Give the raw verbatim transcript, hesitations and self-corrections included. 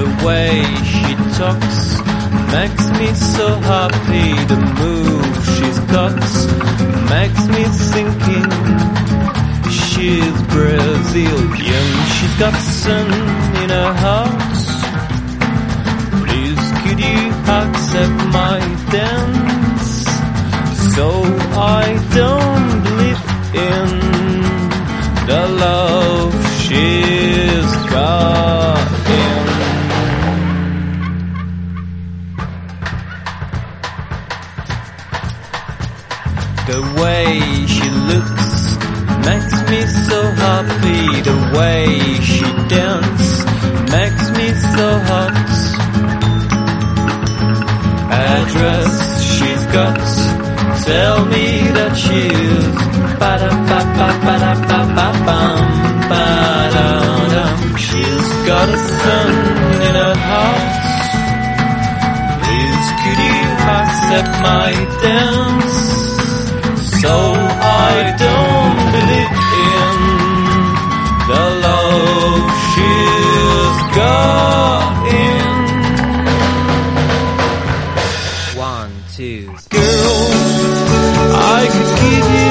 The way she talks makes me so happy. The move she's got makes me thinking she's Brazilian. She's got sun in her heart. Please could you accept my dance? So I don't believe in the love she's got in. The way she looks makes me so happy. The way she dances makes me so hot. Address she's got tell me that she's ba-da-ba-ba-ba-da-ba-ba-bum, ba-da-dum. She's got a sun in her heart. Please could you accept my dance? So I don't believe in the love she's got in. One, two, girl, I could give you